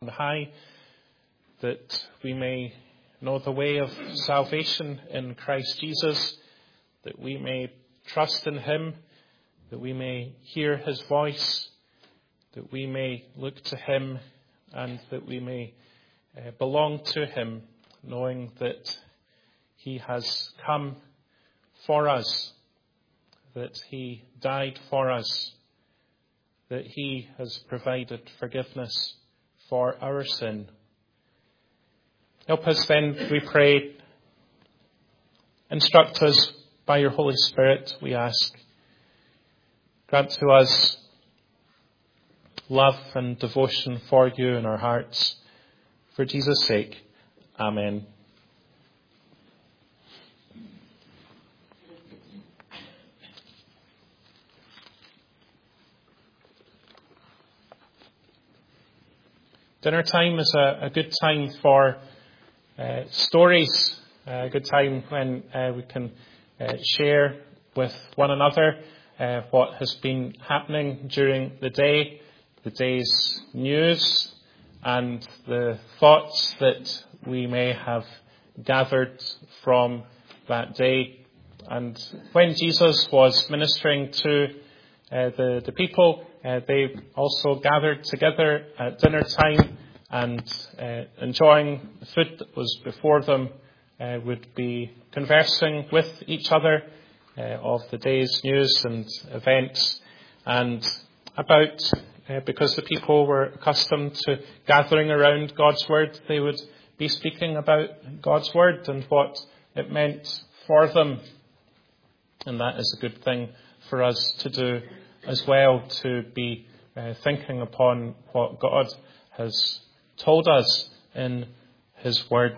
on high, that we may know the way of salvation in Christ Jesus, that we may trust in him, that we may hear his voice, that we may look to him, and that we may belong to him, knowing that he has come for us, that he died for us, that he has provided forgiveness for our sin. Help us then, we pray. Instruct us by your Holy Spirit, we ask. Grant to us love and devotion for you in our hearts. For Jesus' sake, amen. Dinner time is a good time for stories, a good time when we can share with one another what has been happening during the day, the day's news, and the thoughts that we may have gathered from that day. And when Jesus was ministering to the people, they also gathered together at dinner time and enjoying the food that was before them, would be conversing with each other of the day's news and events, and about, because the people were accustomed to gathering around God's Word, they would be speaking about God's Word and what it meant for them. And that is a good thing for us to do as well, to be thinking upon what God has told us in his Word.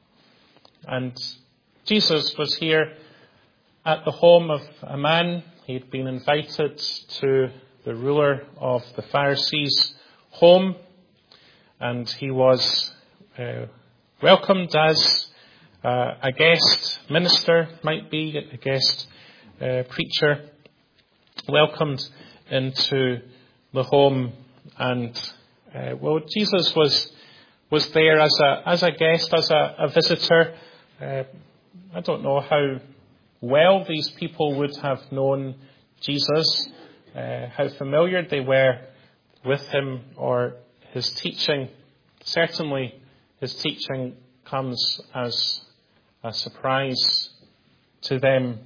And Jesus was here at the home of a man. He'd been invited to the ruler of the Pharisees' home, and he was welcomed as a guest minister, might be a guest preacher, welcomed into the home. And Jesus was there as a guest, as a visitor. I don't know how well these people would have known Jesus, how familiar they were with him or his teaching. Certainly his teaching comes as a surprise to them,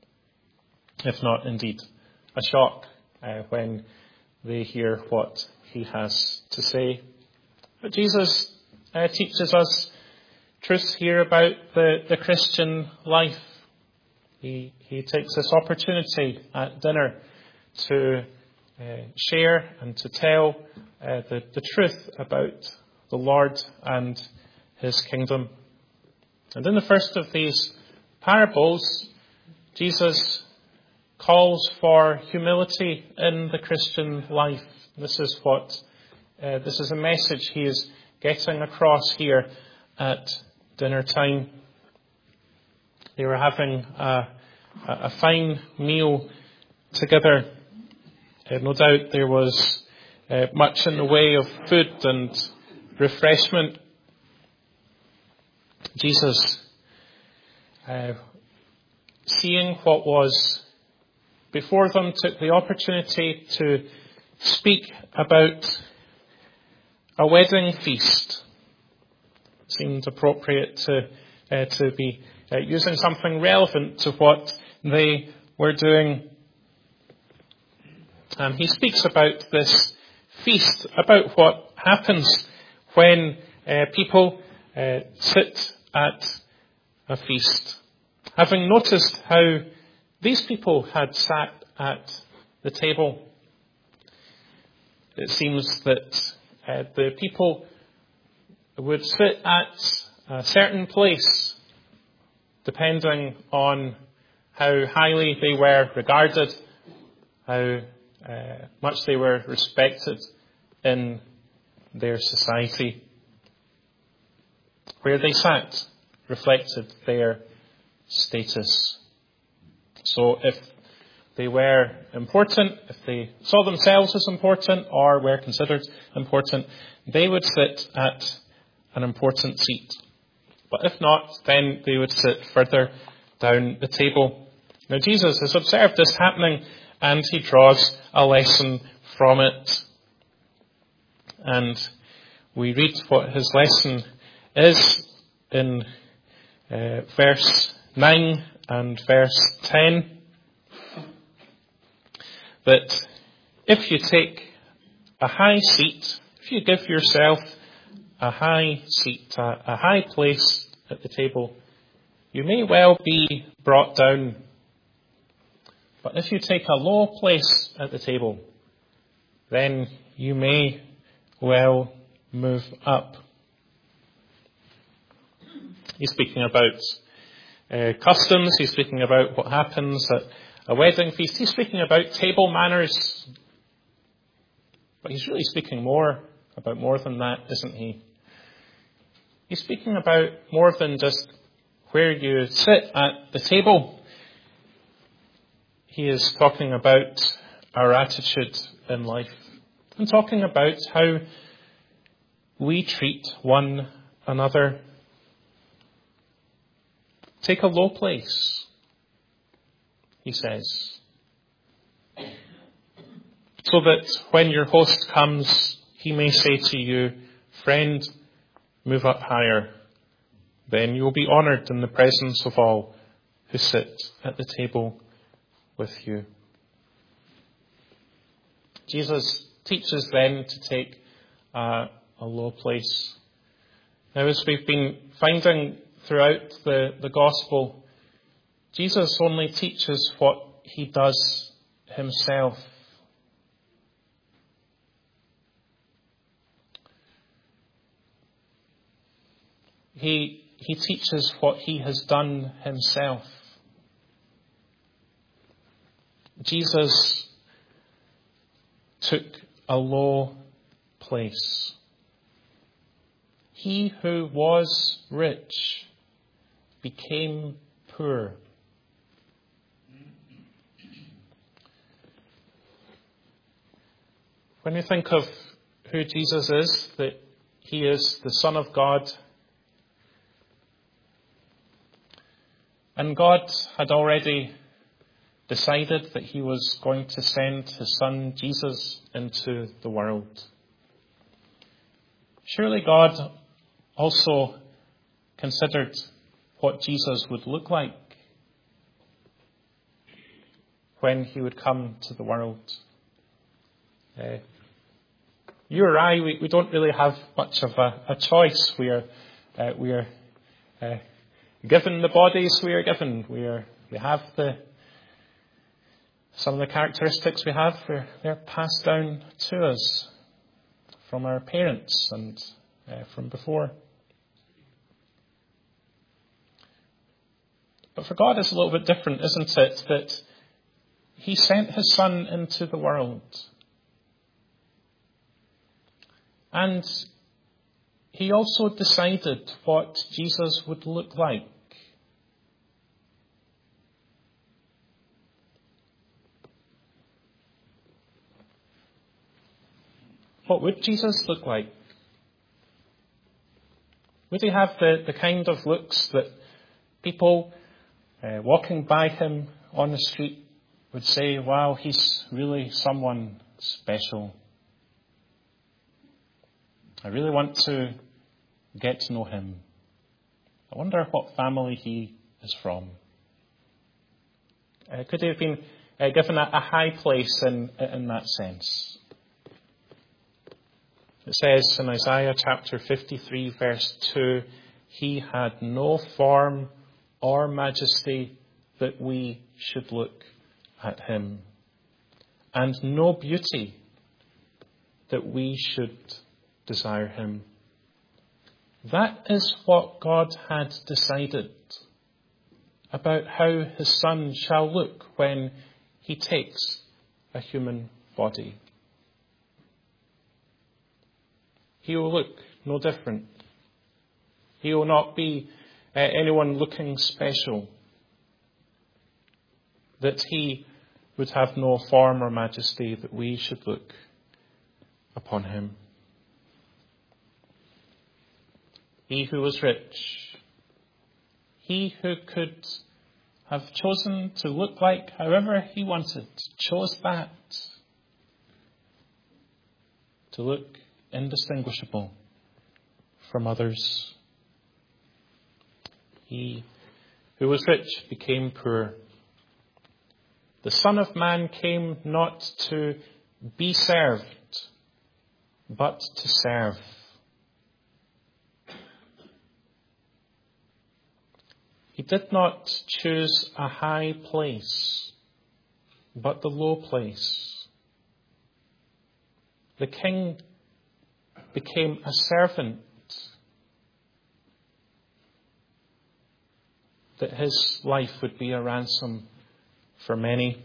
if not indeed a shock, when they hear what he has to say. But Jesus teaches us truths here about the Christian life. He takes this opportunity at dinner to share and to tell the truth about the Lord and his kingdom. And in the first of these parables, Jesus calls for humility in the Christian life. This is a message he is getting across here at dinner time. They were having a fine meal together. No doubt there was much in the way of food and refreshment. Jesus, seeing what was before them, took the opportunity to speak about a wedding feast. It seemed appropriate to be using something relevant to what they were doing. And he speaks about this feast, about what happens when people sit at a feast. Having noticed how these people had sat at the table, it seems that the people would sit at a certain place depending on how highly they were regarded, how much they were respected in their society. Where they sat reflected their status. So if they were important, if they saw themselves as important or were considered important, they would sit at an important seat. But if not, then they would sit further down the table. Now Jesus has observed this happening and he draws a lesson from it. And we read what his lesson is in verse 9 and verse 10. That if you take a high seat, if you give yourself a high seat, a high place at the table, you may well be brought down. But if you take a low place at the table, then you may well move up. He's speaking about customs. He's speaking about what happens at a wedding feast. He's speaking about table manners. But he's really speaking about more than that, isn't he? He's speaking about more than just where you sit at the table. He is talking about our attitude in life and talking about how we treat one another. Take a low place, he says, so that when your host comes, he may say to you, "Friend, move up higher." Then you will be honoured in the presence of all who sit at the table with you. Jesus teaches then to take a low place. Now, as we've been finding throughout the gospel, Jesus only teaches what he does himself. He teaches what he has done himself. Jesus took a low place. He who was rich became poor. When you think of who Jesus is, that he is the Son of God, and God had already decided that he was going to send his son Jesus into the world. Surely God also considered what Jesus would look like when he would come to the world. You or I, we don't really have much of a choice. We are given the bodies we are given. We have some of the characteristics we have. They're passed down to us from our parents and from before. But for God, it's a little bit different, isn't it? That he sent his son into the world. And he also decided what Jesus would look like. What would Jesus look like? Would he have the kind of looks that people walking by him on the street would say, "Wow, he's really someone special. I really want to get to know him. I wonder what family he is from." Could he have been given a high place in that sense? It says in Isaiah chapter 53 verse 2, "He had no form or majesty that we should look at him, and no beauty that we should desire him." That is what God had decided about how his son shall look when he takes a human body. He will look no different. He will not be anyone looking special. That he would have no form or majesty, that we should look upon him. He who was rich, he who could have chosen to look like however he wanted, chose that, to look indistinguishable from others. He who was rich became poor. The Son of Man came not to be served, but to serve. He did not choose a high place, but the low place. The King became a servant, that his life would be a ransom for many.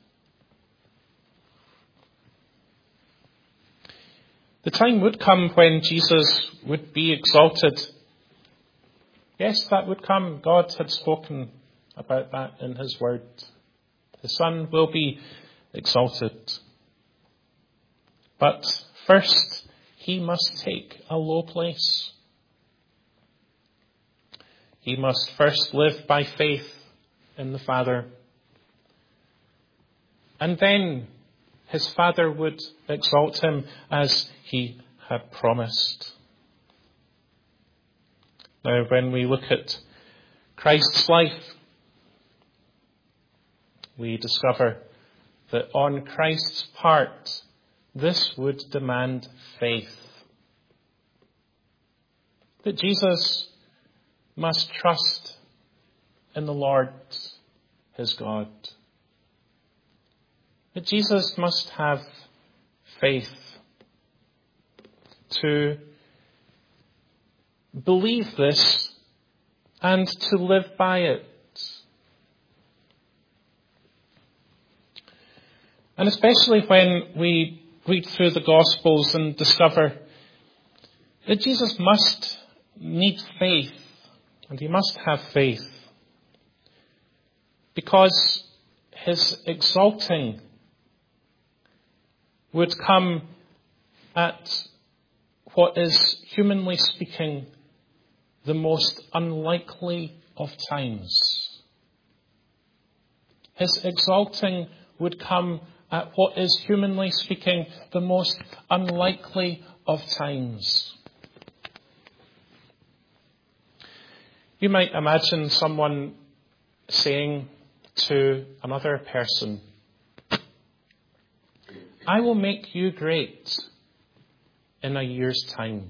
The time would come when Jesus would be exalted. Yes, that would come. God had spoken about that in his word. The Son will be exalted. But first, he must take a low place. He must first live by faith in the Father. And then his Father would exalt him as he had promised. Now, when we look at Christ's life, we discover that on Christ's part, this would demand faith. That Jesus must trust in the Lord, his God. That Jesus must have faith to believe this and to live by it. And especially when we read through the Gospels and discover that Jesus must need faith, and he must have faith, because his exalting would come at what is, humanly speaking, the most unlikely of times. His exalting would come at what is, humanly speaking, the most unlikely of times. You might imagine someone saying to another person, "I will make you great in a year's time."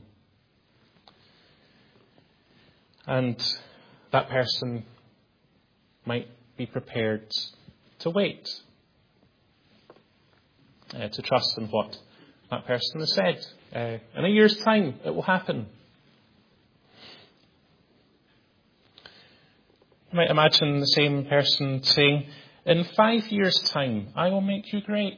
And that person might be prepared to wait, to trust in what that person has said. In a year's time, it will happen. You might imagine the same person saying, "In 5 years' time, I will make you great."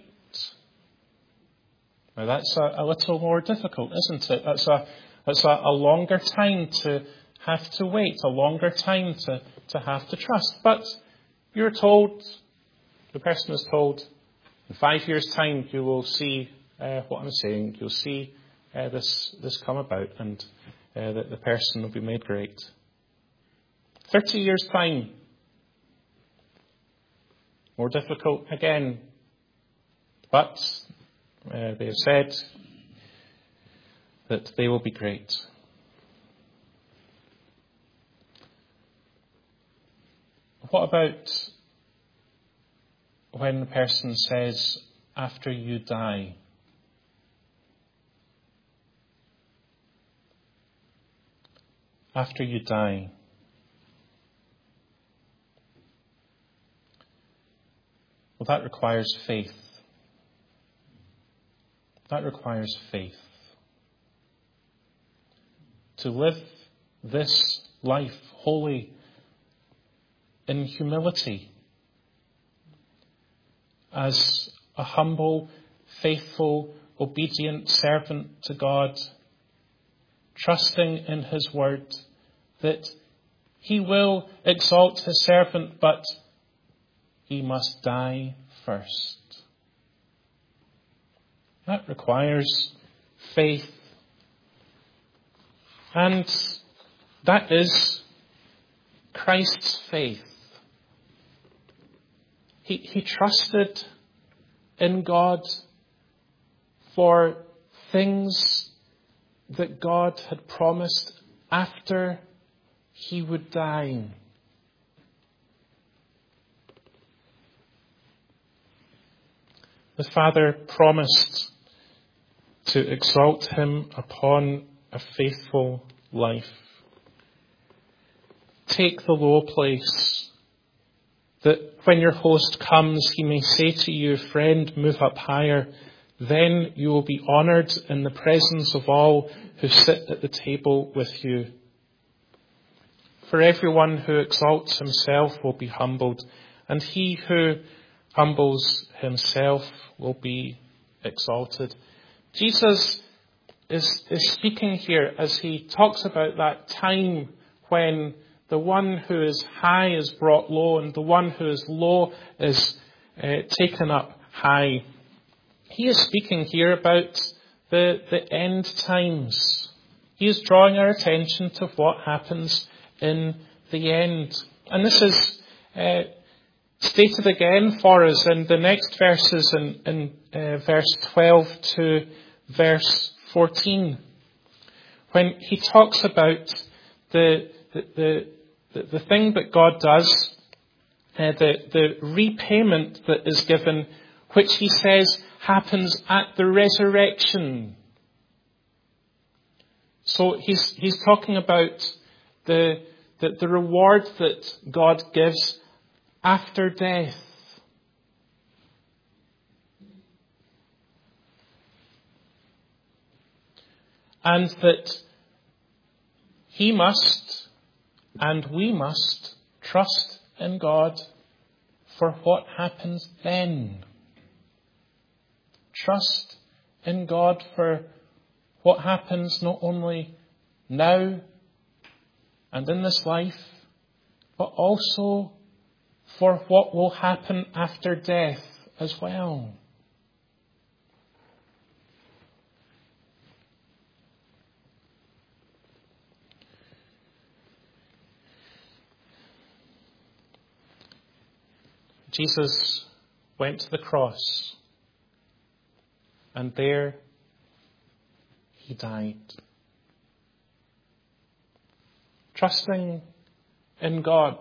Now that's a little more difficult, isn't it? That's a longer time to have to wait, a longer time to have to trust. But you're told, the person is told, in 5 years' time you will see what I'm saying. You'll see this come about, and that the person will be made great. 30 years' time, more difficult again. But they have said that they will be great. What about when the person says, "after you die"? After you die. Well, that requires faith. That requires faith. To live this life wholly in humility, as a humble, faithful, obedient servant to God, trusting in his word that he will exalt his servant, but he must die first. That requires faith. And that is Christ's faith. He trusted in God for things that God had promised after he would die. The Father promised to exalt him upon a faithful life. Take the low place, that when your host comes, he may say to you, "Friend, move up higher." Then you will be honoured in the presence of all who sit at the table with you. For everyone who exalts himself will be humbled, and he who humbles himself will be exalted. Jesus is speaking here as he talks about that time when the one who is high is brought low and the one who is low is taken up high. He is speaking here about the end times. He is drawing our attention to what happens in the end. And this is stated again for us in the next verses in verse 12 to verse 14. When he talks about the thing that God does, the repayment that is given, which he says happens at the resurrection. So he's talking about the reward that God gives after death. And that he must and we must trust in God for what happens then. Trust in God for what happens not only now and in this life, but also for what will happen after death as well. Jesus went to the cross, and there he died. Trusting in God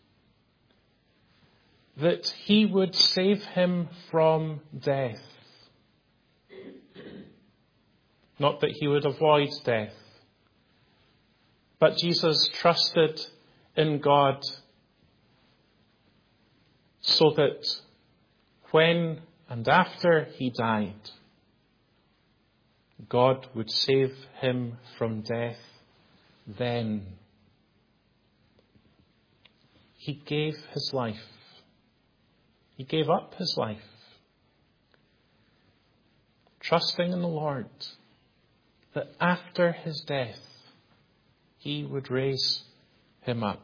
that he would save him from death. Not that he would avoid death, but Jesus trusted in God so that when and after he died, God would save him from death then. He gave his life. He gave up his life, trusting in the Lord that after his death, he would raise him up.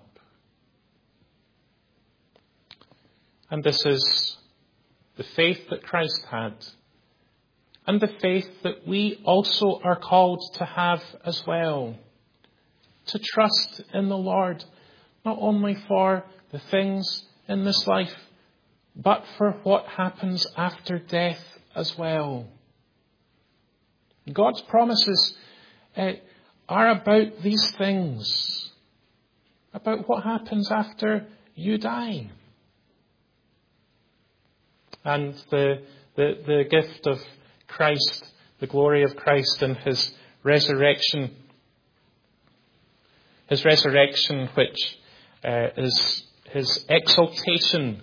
And this is the faith that Christ had, and the faith that we also are called to have as well. To trust in the Lord, not only for the things in this life, but for what happens after death as well. God's promises are about these things, about what happens after you die. And the gift of Christ, the glory of Christ and his resurrection which is his exaltation,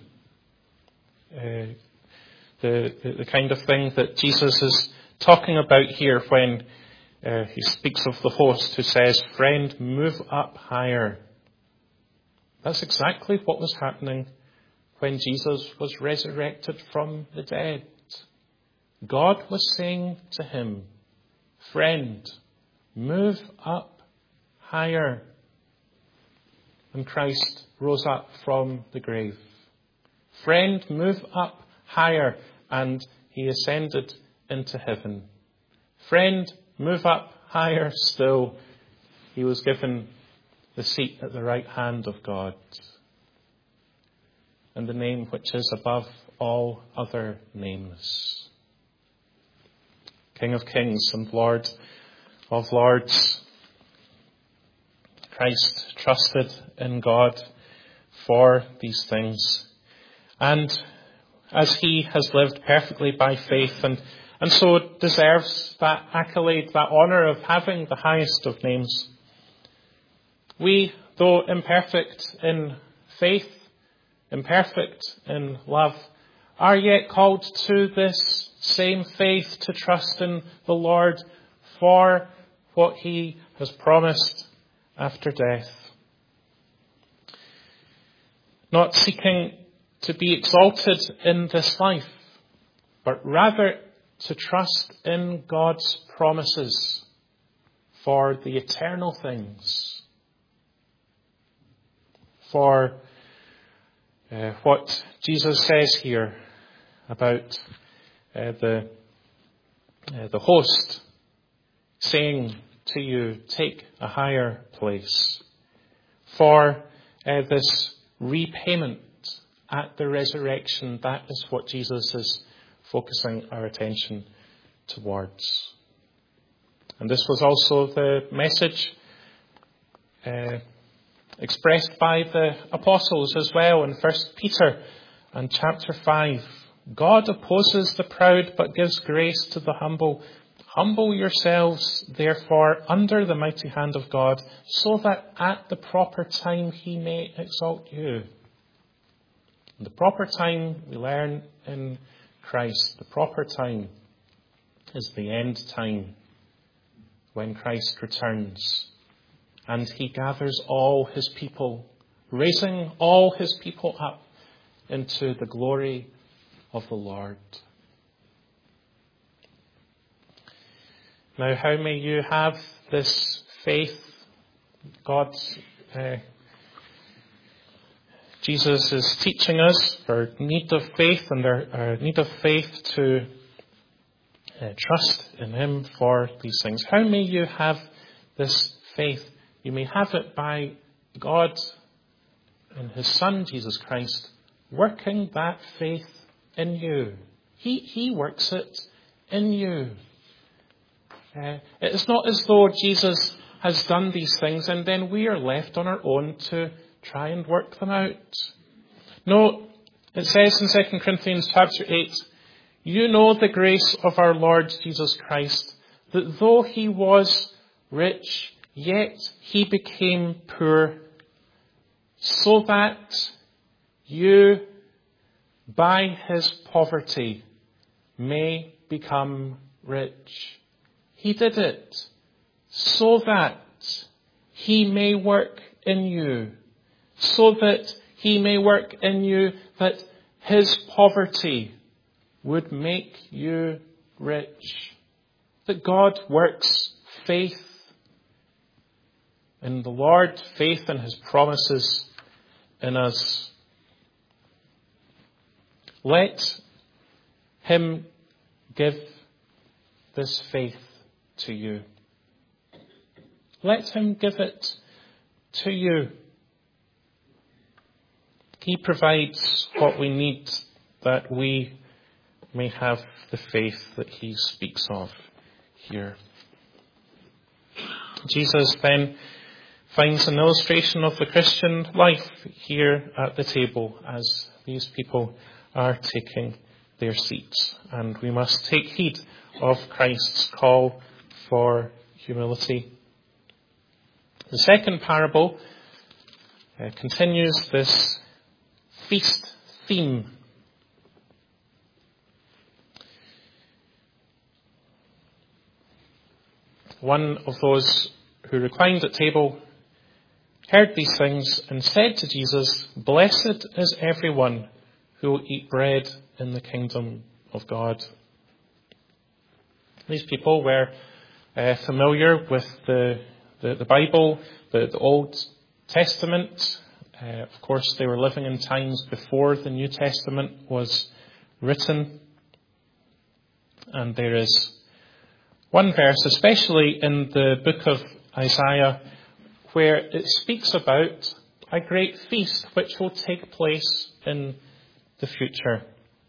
the kind of thing that Jesus is talking about here when he speaks of the host who says, "Friend, move up higher." That's exactly what was happening when Jesus was resurrected from the dead. God was saying to him, "Friend, move up higher." And Christ rose up from the grave. Friend, move up higher. And he ascended into heaven. Friend, move up higher still. He was given the seat at the right hand of God, and the name which is above all other names. King of kings and Lord of lords, Christ trusted in God for these things. And as he has lived perfectly by faith and so deserves that accolade, that honour of having the highest of names, we, though imperfect in faith, imperfect in love, are yet called to this same faith, to trust in the Lord for what he has promised after death. Not seeking to be exalted in this life, but rather to trust in God's promises for the eternal things. For what Jesus says here about the host saying to you, take a higher place. For this repayment at the resurrection, that is what Jesus is focusing our attention towards. And this was also the message expressed by the apostles as well in 1 Peter and chapter 5. God opposes the proud but gives grace to the humble. Humble yourselves, therefore, under the mighty hand of God, so that at the proper time he may exalt you. And the proper time, we learn in Christ, the proper time is the end time, when Christ returns. And he gathers all his people, raising all his people up into the glory of the Lord. Now, how may you have this faith? Jesus is teaching us our need of faith and our need of faith to trust in him for these things. How may you have this faith? You may have it by God and his Son, Jesus Christ, working that faith in you. He works it in you. It is not as though Jesus has done these things and then we are left on our own to try and work them out. No, it says in 2 Corinthians chapter 8, you know the grace of our Lord Jesus Christ, that though he was rich, yet he became poor, so that you, by his poverty, may become rich. He did it so that he may work in you, so that he may work in you that his poverty would make you rich. That God works faith in the Lord, faith in his promises in us. Let him give this faith to you. Let him give it to you. He provides what we need that we may have the faith that he speaks of here. Jesus then finds an illustration of the Christian life here at the table as these people are taking their seats. And we must take heed of Christ's call for humility. The second parable continues this feast theme. One of those who reclined at table heard these things and said to Jesus, "Blessed is everyone who will eat bread in the kingdom of God." These people were familiar with the Bible, the Old Testament, Of course, they were living in times before the New Testament was written. And there is one verse, especially in the book of Isaiah, where it speaks about a great feast which will take place in the future.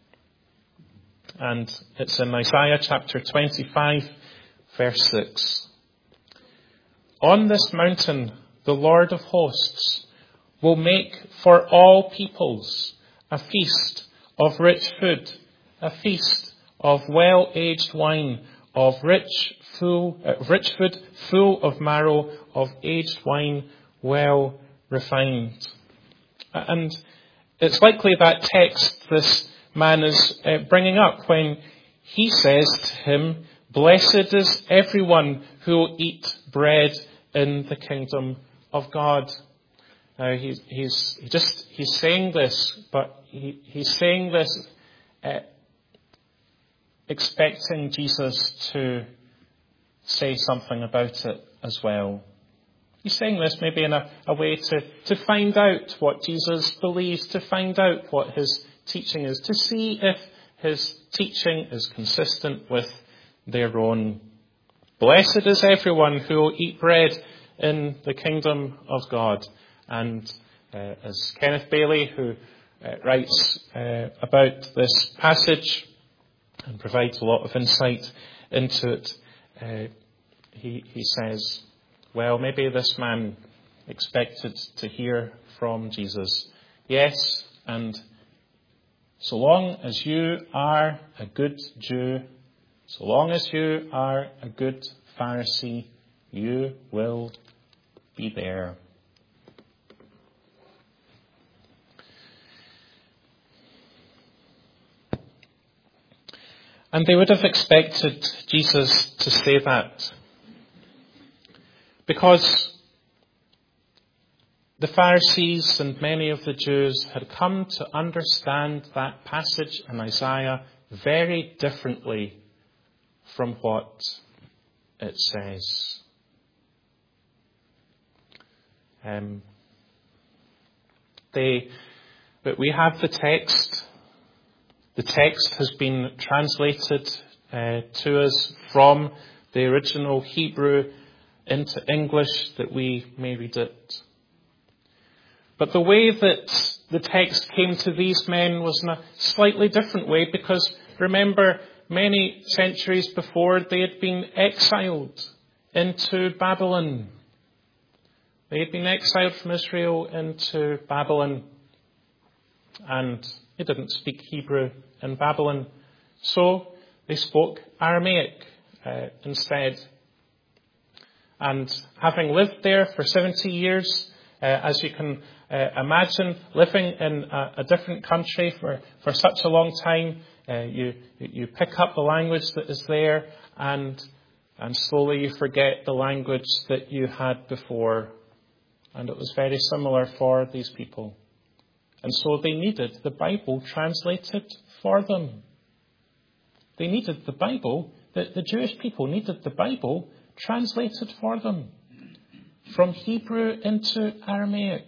And it's in Isaiah chapter 25, verse 6. On this mountain, the Lord of hosts will make for all peoples a feast of rich food, a feast of well-aged wine, of rich food full of marrow, of aged wine well refined. And it's likely that text this man is bringing up when he says to him, "Blessed is everyone who will eat bread in the kingdom of God." Now he's saying this, but he's saying this expecting Jesus to say something about it as well. He's saying this maybe in a way to find out what Jesus believes, to find out what his teaching is, to see if his teaching is consistent with their own. Blessed is everyone who will eat bread in the kingdom of God. And as Kenneth Bailey, who writes about this passage and provides a lot of insight into it, he says, well, maybe this man expected to hear from Jesus. Yes, and so long as you are a good Jew, so long as you are a good Pharisee, you will be there. And they would have expected Jesus to say that, because the Pharisees and many of the Jews had come to understand that passage in Isaiah very differently from what it says. But we have the text. The text has been translated to us from the original Hebrew into English that we may read it. But the way that the text came to these men was in a slightly different way, because remember, many centuries before they had been exiled into Babylon. They had been exiled from Israel into Babylon, and they didn't speak Hebrew in Babylon, so they spoke Aramaic instead. And having lived there for 70 years, as you can imagine, living in a different country for such a long time, you pick up the language that is there, and slowly you forget the language that you had before. And it was very similar for these people. And so they needed the Bible translated for them. They needed the Bible, the Jewish people needed the Bible translated for them from Hebrew into Aramaic.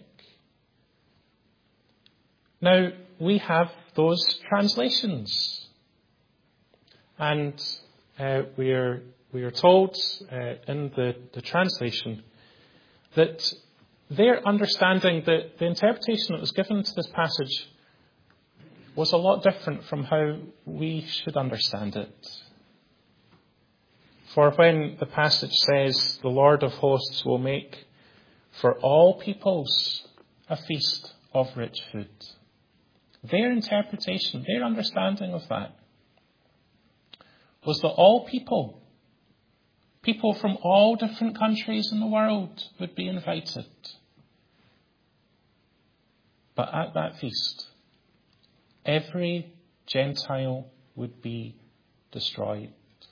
Now, we have those translations. And we are told in the translation that their understanding, that the interpretation that was given to this passage was a lot different from how we should understand it. For when the passage says, the Lord of hosts will make for all peoples a feast of rich food, their interpretation, their understanding of that, was that all people from all different countries in the world would be invited. But at that feast, every Gentile would be destroyed.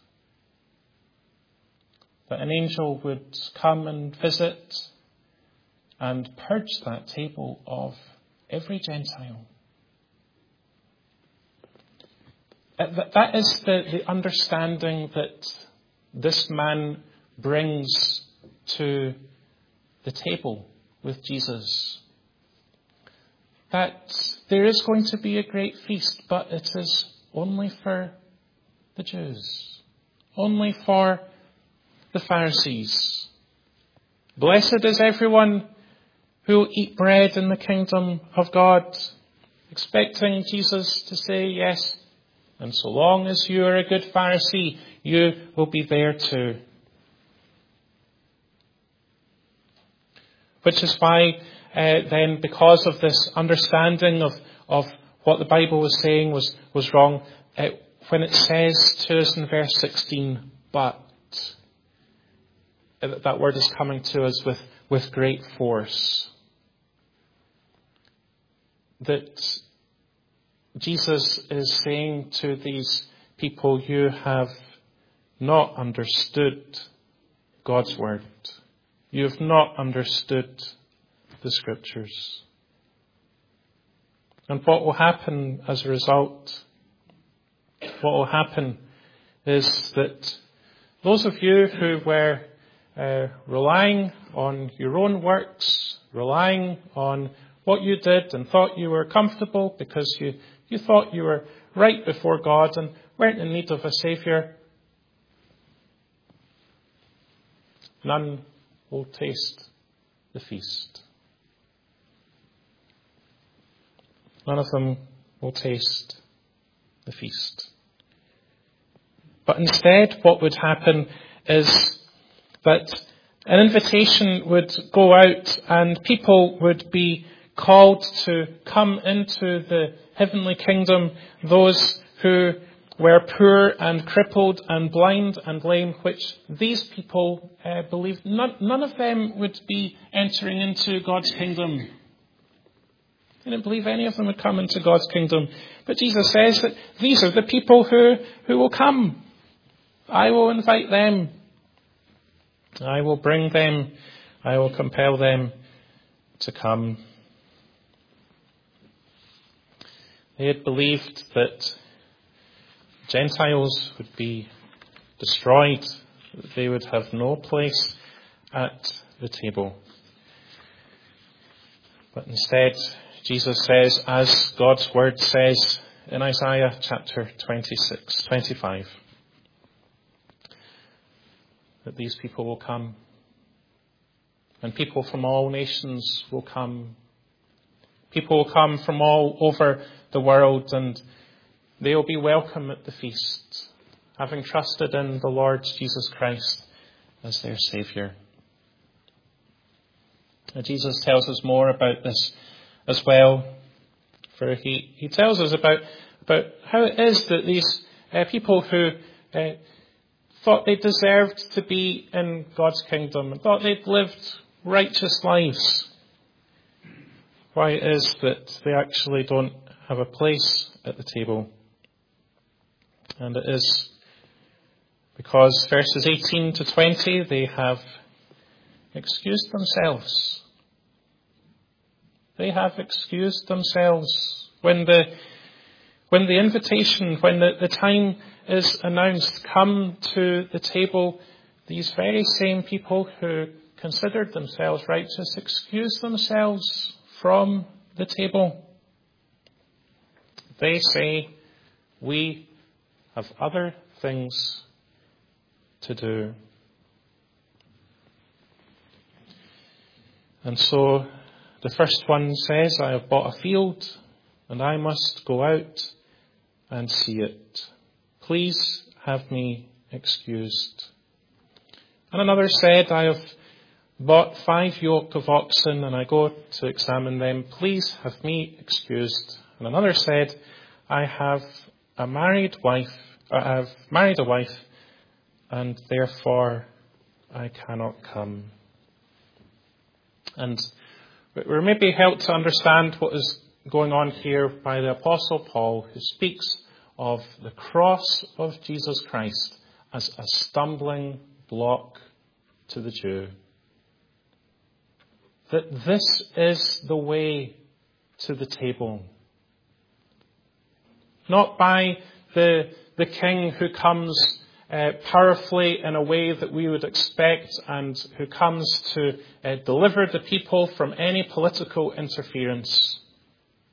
That an angel would come and visit and purge that table of every Gentile. That is the understanding that this man brings to the table with Jesus. that there is going to be a great feast, but it is only for the Jews, only for the Pharisees. Blessed is everyone who will eat bread in the kingdom of God, expecting Jesus to say yes. And so long as you are a good Pharisee, you will be there too. Which is why then, because of this understanding of what the Bible was saying was wrong, when it says to us in verse 16, but, that word is coming to us with great force. That Jesus is saying to these people, you have not understood God's word. You have not understood the Scriptures. And what will happen as a result? What will happen is that those of you who were relying on your own works, relying on what you did and thought you were comfortable because you thought you were right before God and weren't in need of a Saviour, none will taste the feast. None of them will taste the feast. But instead, what would happen is that an invitation would go out and people would be called to come into the heavenly kingdom, those who were poor and crippled and blind and lame, which these people believed none of them would be entering into God's kingdom. They didn't believe any of them would come into God's kingdom. But Jesus says that these are the people who will come. I will invite them. I will bring them. I will compel them to come. They had believed that Gentiles would be destroyed, that they would have no place at the table. But instead, Jesus says, as God's word says in Isaiah chapter 25, that these people will come. And people from all nations will come. People will come from all over the world, and they will be welcome at the feast, having trusted in the Lord Jesus Christ as their Saviour. And Jesus tells us more about this as well, for he tells us about how it is that these people who thought they deserved to be in God's kingdom and thought they'd lived righteous lives, why it is that they actually don't have a place at the table. And it is because verses 18 to 20, they have excused themselves. They have excused themselves. When the invitation, when the time is announced, come to the table, these very same people who considered themselves righteous excuse themselves from the table. They say, we have other things to do. And so the first one says, I have bought a field and I must go out and see it. Please have me excused. And another said, I have bought 5 yoke of oxen and I go to examine them. Please have me excused. And another said, I have married a wife and therefore I cannot come. And we're maybe helped to understand what is going on here by the Apostle Paul, who speaks of the cross of Jesus Christ as a stumbling block to the Jew. That this is the way to the table. Not by the king who comes powerfully in a way that we would expect and who comes to deliver the people from any political interference.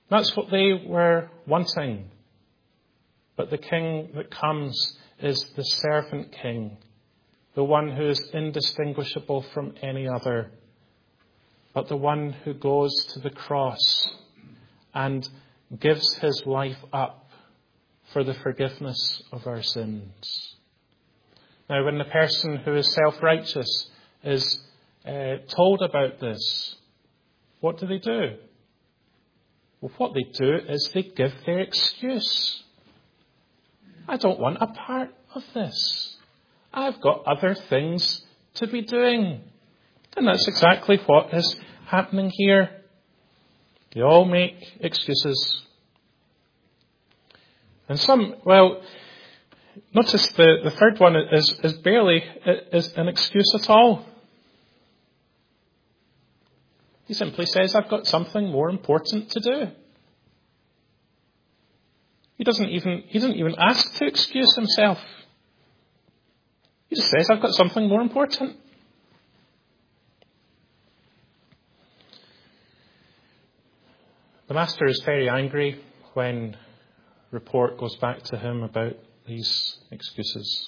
That's what they were wanting. But the king that comes is the servant king, the one who is indistinguishable from any other, but the one who goes to the cross and gives his life up for the forgiveness of our sins. Now, when the person who is self-righteous is told about this, what do? Well, what they do is they give their excuse. I don't want a part of this. I've got other things to be doing. And that's exactly what is happening here. They all make excuses. And some, notice the third one is barely an excuse at all. He simply says, I've got something more important to do. He doesn't even ask to excuse himself. He just says, I've got something more important. The master is very angry when report goes back to him about these excuses.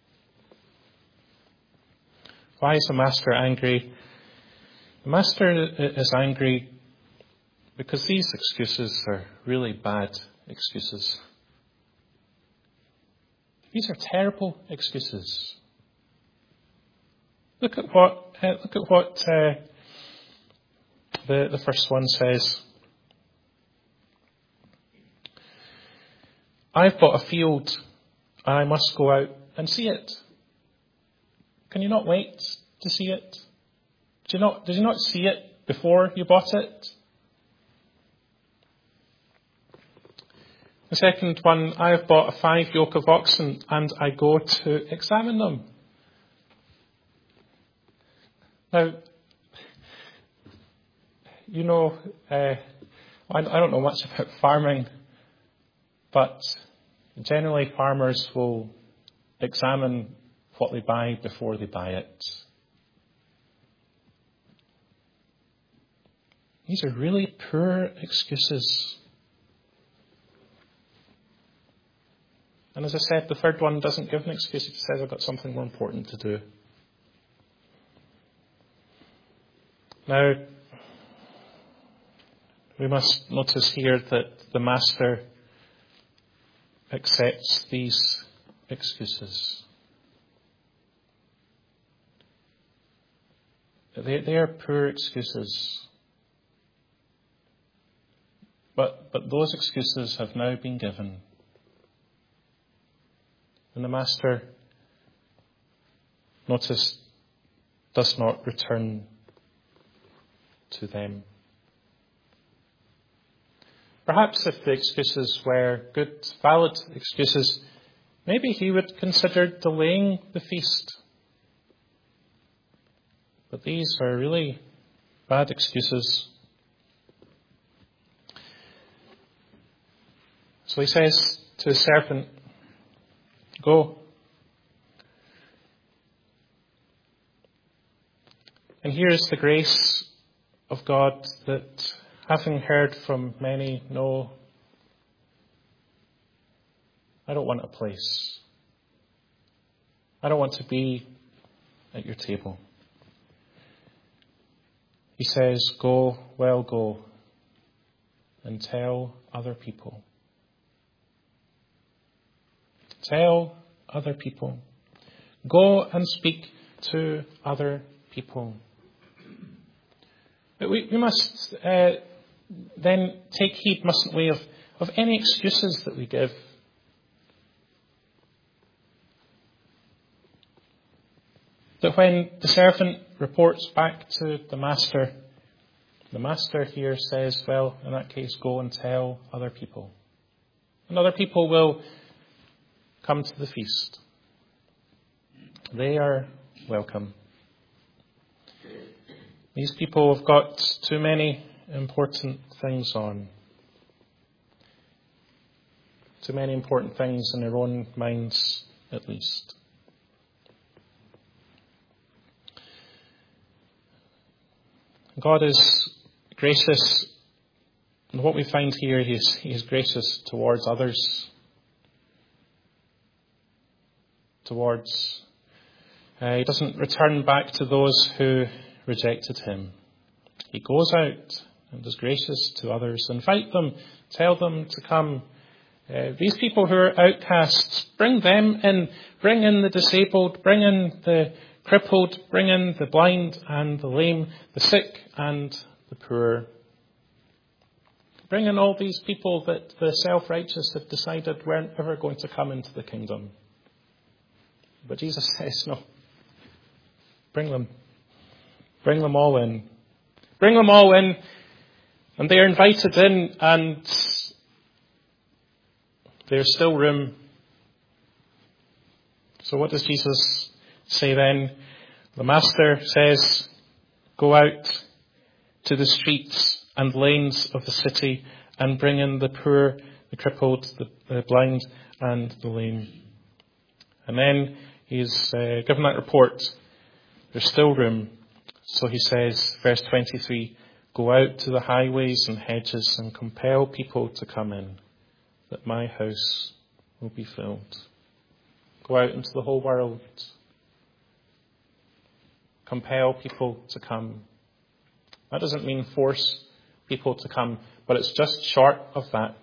Why is the master angry? The master is angry because these excuses are really bad excuses. These are terrible excuses. Look at what the first one says. I've bought a field and I must go out and see it. Can you not wait to see it? Did you not see it before you bought it? The second one, I have bought 5 yoke of oxen and I go to examine them. Now, I don't know much about farming, but generally farmers will examine what they buy before they buy it. These are really poor excuses. And as I said, the third one doesn't give an excuse. It says, I've got something more important to do. Now, we must notice here that the master accepts these excuses. They are poor excuses. But those excuses have now been given. And the master, notice, does not return to them. Perhaps if the excuses were good, valid excuses, maybe he would consider delaying the feast. But these are really bad excuses. So he says to his servant, go. And here is the grace of God that, having heard from many, no, I don't want a place. I don't want to be at your table. He says, go, and tell other people. Tell other people. Go and speak to other people. But we must then take heed, mustn't we, of any excuses that we give. That when the servant reports back to the master here says, well, in that case, go and tell other people. And other people will come to the feast. They are welcome. These people have got too many important things on. Too many important things in their own minds, at least. God is gracious And what we find here, he is gracious towards others. He doesn't return back to those who rejected him. He goes out and is gracious to others. Invite them, tell them to come. These people who are outcasts, bring them in. Bring in the disabled, bring in the crippled, bring in the blind and the lame, the sick and the poor. Bring in all these people that the self-righteous have decided weren't ever going to come into the kingdom. But Jesus says, no. Bring them. Bring them all in. Bring them all in. And they are invited in, and there's still room. So what does Jesus say then? The Master says, go out to the streets and lanes of the city and bring in the poor, the crippled, the blind and the lame. And then he's given that report. There's still room. So he says, verse 23, go out to the highways and hedges and compel people to come in, that my house will be filled. Go out into the whole world. Compel people to come. That doesn't mean force people to come, but it's just short of that.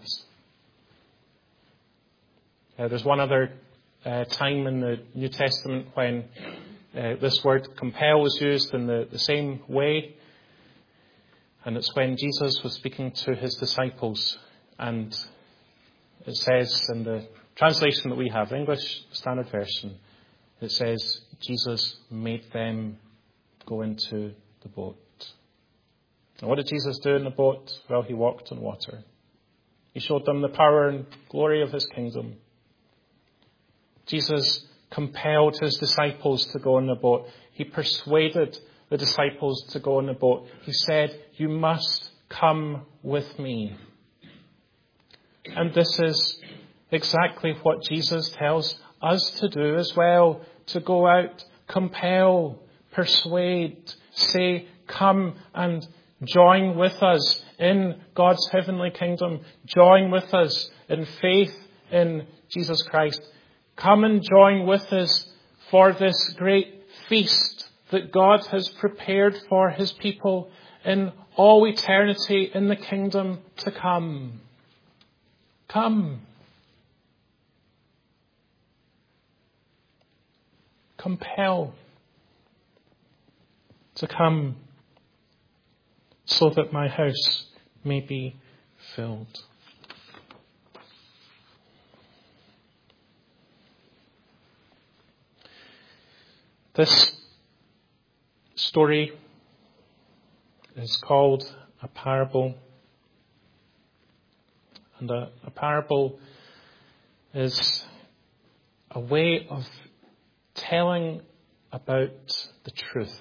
There's one other time in the New Testament when this word compel is used in the same way. And it's when Jesus was speaking to his disciples. And it says in the translation that we have, English Standard Version, it says, Jesus made them go into the boat. And what did Jesus do in the boat? Well, he walked on water. He showed them the power and glory of his kingdom. Jesus compelled his disciples to go in the boat. He persuaded the disciples to go in the boat. He said, you must come with me. And this is exactly what Jesus tells us to do as well. To go out, compel, persuade, say, come and join with us in God's heavenly kingdom. Join with us in faith in Jesus Christ. Come and join with us for this great feast that God has prepared for his people in all eternity in the kingdom to come. Come. Compel to come so that my house may be filled. This story is called a parable. And a parable is a way of telling about the truth.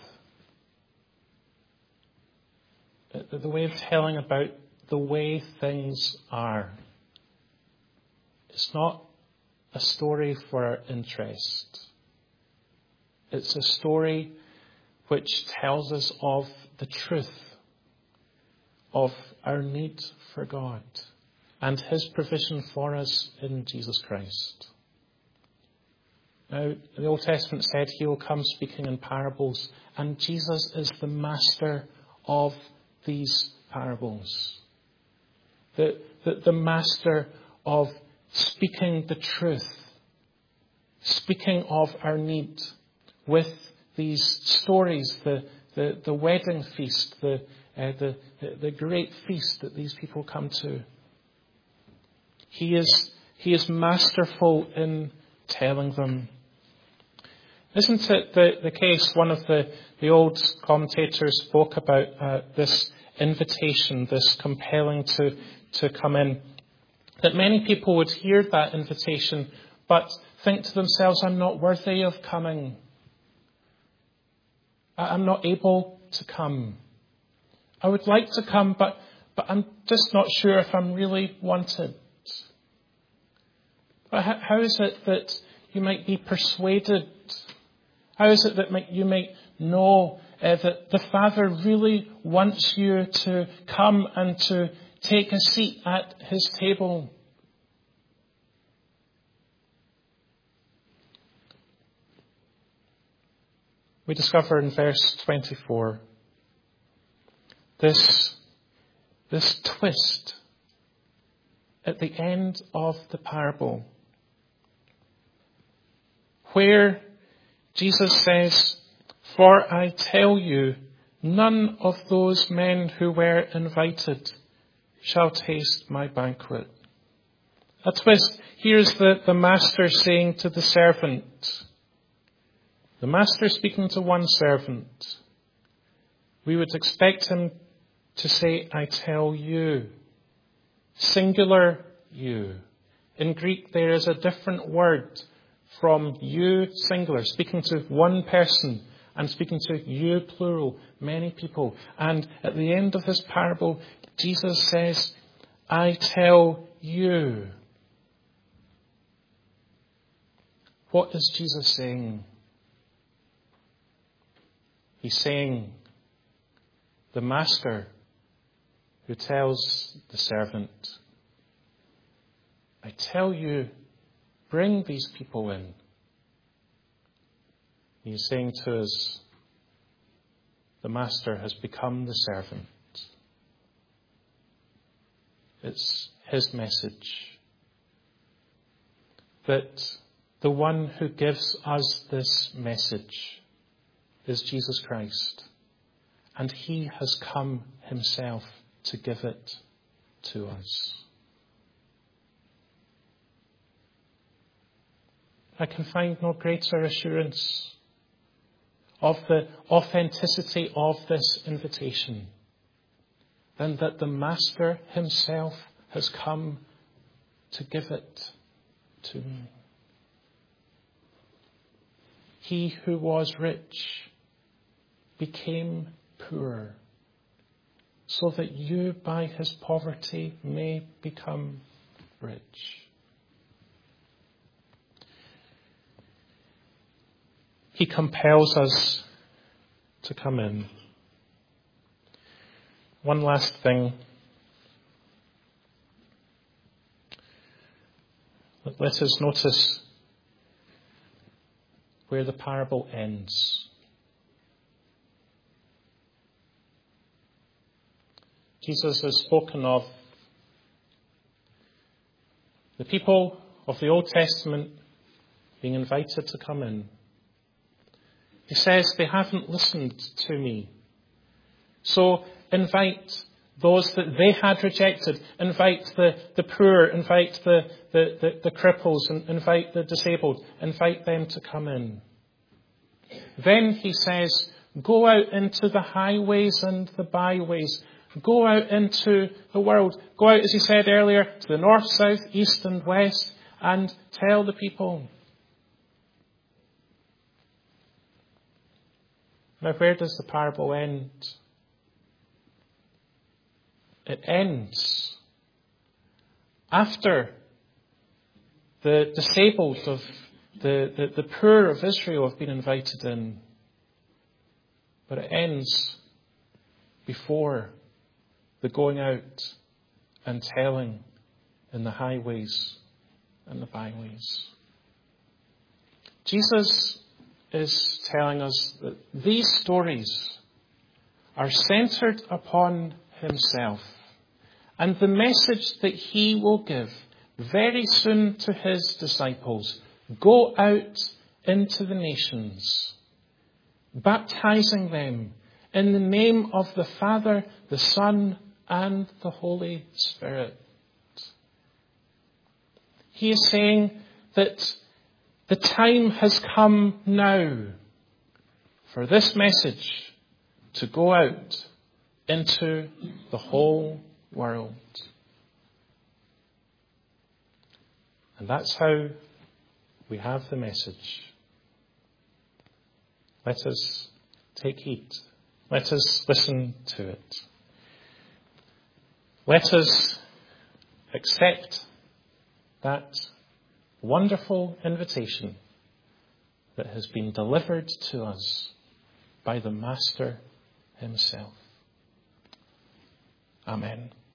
The way of telling about the way things are. It's not a story for our interest. It's a story which tells us of the truth of our need for God and his provision for us in Jesus Christ. Now, the Old Testament said he will come speaking in parables, and Jesus is the master of these parables. The master of speaking the truth, speaking of our need with these stories, the wedding feast, the great feast that these people come to. He is masterful in telling them. Isn't it the case, one of the old commentators spoke about this invitation, this compelling to come in, that many people would hear that invitation but think to themselves, I'm not worthy of coming. I'm not able to come. I would like to come, but I'm just not sure if I'm really wanted. But how is it that you might be persuaded? How is it that you might know that the Father really wants you to come and to take a seat at his table. We discover in verse 24 this twist at the end of the parable, where Jesus says, "For I tell you, none of those men who were invited shall taste my banquet." A twist. Here's the master saying to the servant. The master speaking to one servant. We would expect him to say, "I tell you." Singular you. In Greek, there is a different word from you, singular, speaking to one person, and speaking to you, plural, many people. And at the end of this parable, Jesus says, "I tell you." What is Jesus saying? He's saying, the master who tells the servant, "I tell you, bring these people in." He's saying to us, the master has become the servant. It's his message that the one who gives us this message is Jesus Christ. And he has come himself to give it to us. I can find no greater assurance of the authenticity of this invitation than that the Master himself has come to give it to me. He who was rich became poor, so that you by his poverty may become rich. He compels us to come in. One last thing. Let us notice where the parable ends. Jesus has spoken of the people of the Old Testament being invited to come in. He says they haven't listened to me. So invite those that they had rejected. Invite the poor. Invite the cripples. Invite the disabled. Invite them to come in. Then he says, go out into the highways and the byways. Go out into the world. Go out, as he said earlier, to the north, south, east and west, and tell the people. Now, where does the parable end? It ends after the disabled of the poor of Israel have been invited in. But it ends before the going out and telling in the highways and the byways. Jesus is telling us that these stories are centered upon himself and the message that he will give very soon to his disciples. Go out into the nations, baptizing them in the name of the Father, the Son, and the Holy Spirit. He is saying that the time has come now for this message to go out into the whole world. And that's how we have the message. Let us take heed. Let us listen to it. Let us accept that wonderful invitation that has been delivered to us by the Master himself. Amen.